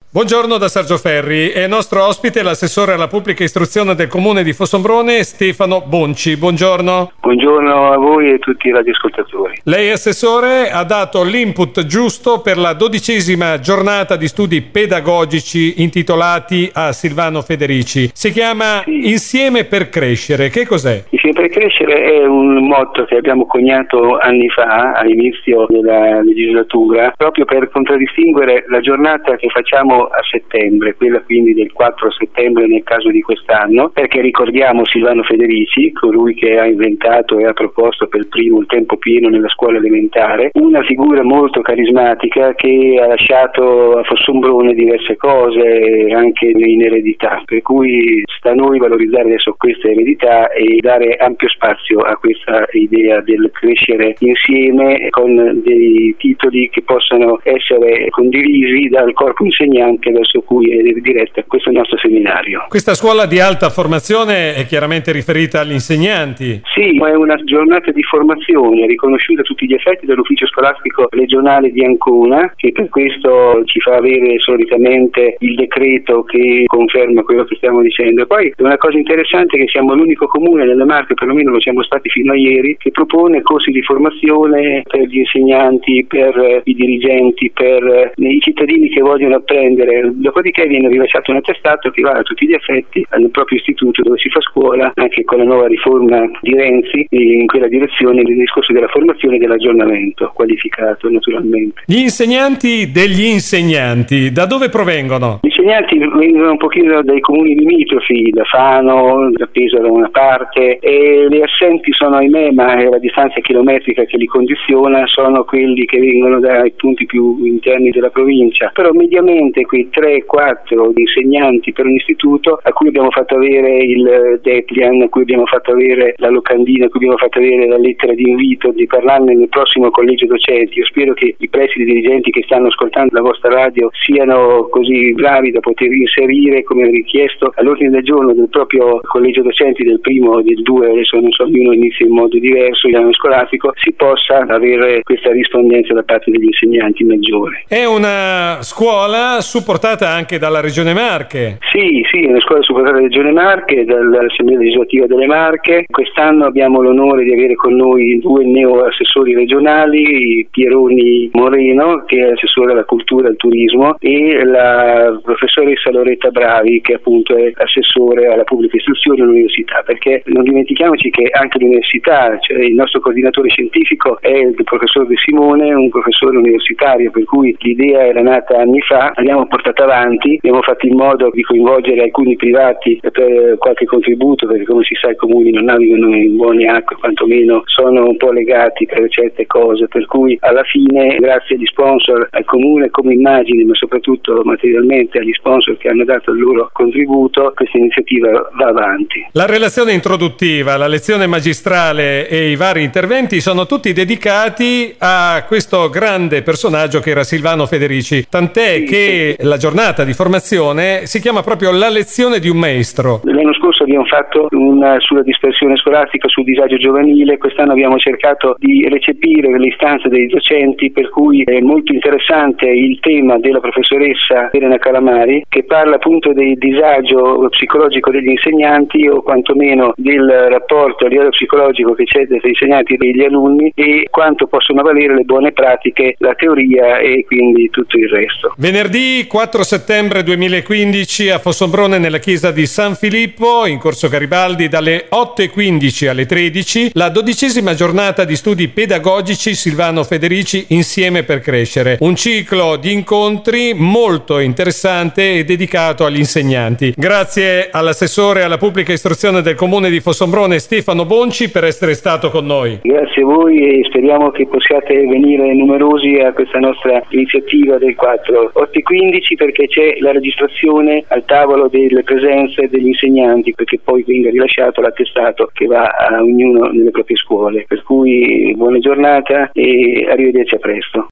Buongiorno da Sergio Ferri, è nostro ospite l'assessore alla pubblica istruzione del comune di Fossombrone, Stefano Bonci. Buongiorno. Buongiorno a voi e a tutti i radioascoltatori. Lei, assessore, ha dato l'input giusto per la 12ª giornata di studi pedagogici intitolati a Silvano Federici. Si chiama Insieme per crescere. Che cos'è? Insieme per crescere è un motto che abbiamo coniato anni fa, all'inizio della legislatura, proprio per contraddistinguere la giornata che facciamo a settembre, quella quindi del 4 settembre nel caso di quest'anno, perché ricordiamo Silvano Federici, colui che ha inventato e ha proposto per primo il tempo pieno nella scuola elementare, una figura molto carismatica che ha lasciato a Fossombrone diverse cose anche in eredità, per cui sta a noi valorizzare adesso questa eredità e dare ampio spazio a questa idea del crescere insieme con dei titoli che possano essere condivisi dal corpo insegnante verso cui è diretta questo nostro seminario. Questa scuola di alta formazione è chiaramente riferita agli insegnanti. Sì, è una giornata di formazione riconosciuta a tutti gli effetti dall'ufficio scolastico regionale di Ancona, che per questo ci fa avere solitamente il decreto che conferma quello che stiamo dicendo. E poi è una cosa interessante che siamo l'unico comune nelle Marche, perlomeno lo siamo stati fino a ieri, che propone corsi di formazione per gli insegnanti, per i dirigenti, per i cittadini che vogliono apprendere. Dopodiché viene rilasciato un attestato che va a tutti gli effetti nel proprio istituto dove si fa scuola, anche con la nuova riforma di Renzi in quella direzione nel discorso della formazione e dell'aggiornamento qualificato naturalmente. Gli insegnanti degli insegnanti, da dove provengono? Gli insegnanti vengono un pochino dai comuni limitrofi, da Fano, da Pesaro da una parte, e le assenti sono ahimè, ma è la distanza chilometrica che li condiziona, sono quelli che vengono dai punti più interni della provincia, però mediamente quei 3-4 insegnanti per un istituto a cui abbiamo fatto avere il depliant, a cui abbiamo fatto avere la locandina, a cui abbiamo fatto avere la lettera di invito di parlarne nel prossimo collegio docenti. Io spero che i presidi dirigenti che stanno ascoltando la vostra radio siano così bravi da poter inserire come richiesto all'ordine del giorno del proprio collegio docenti del primo o del 2, adesso non so, ognuno inizia in modo diverso l'anno scolastico, si possa avere questa rispondenza da parte degli insegnanti maggiore. È una scuola supportata anche dalla Regione Marche. Sì, è una scuola supportata dalla Regione Marche, dall'Assemblea legislativa delle Marche. Quest'anno abbiamo l'onore di avere con noi 2 neo-assessori regionali, Pieroni Moreno, che è assessore alla cultura e al turismo, e la professoressa Loretta Bravi, che appunto è assessore alla pubblica istruzione all'università, perché non dimentichiamoci che anche l'università, cioè il nostro coordinatore scientifico è il professor De Simone, un professore universitario, per cui l'idea era nata anni fa, abbiamo portato avanti, abbiamo fatto in modo di coinvolgere alcuni privati per qualche contributo, perché come si sa i comuni non navigano in buone acque, quantomeno sono un po' legati per certe cose, per cui alla fine grazie agli sponsor, al comune come immagine, ma soprattutto materialmente agli sponsor che hanno dato il loro contributo, questa iniziativa va avanti. La relazione introduttiva, la lezione magistrale e i vari interventi sono tutti dedicati a questo grande personaggio che era Silvano Federici, tant'è che la giornata di formazione si chiama proprio la lezione di un maestro. L'anno scorso abbiamo fatto una sulla dispersione scolastica, sul disagio giovanile, quest'anno abbiamo cercato di recepire le istanze dei docenti, per cui è molto interessante il tema della professoressa Elena Calamari, che parla appunto del disagio psicologico degli insegnanti, o quantomeno del rapporto a livello psicologico che c'è tra gli insegnanti e degli alunni, e quanto possono valere le buone pratiche, la teoria e quindi tutto il resto. Venerdì 4 settembre 2015 a Fossombrone nella chiesa di San Filippo in Corso Garibaldi dalle 8:15 alle 13 la 12ª giornata di studi pedagogici Silvano Federici Insieme per crescere, un ciclo di incontri molto interessante e dedicato agli insegnanti. Grazie all'assessore alla pubblica istruzione del comune di Fossombrone Stefano Bonci per essere stato con noi. Grazie a voi e speriamo che possiate venire numerosi a questa nostra iniziativa del 4. 8:15 perché c'è la registrazione al tavolo delle presenze degli insegnanti, perché poi venga rilasciato l'attestato che va a ognuno nelle proprie scuole. Per cui buona giornata e arrivederci a presto.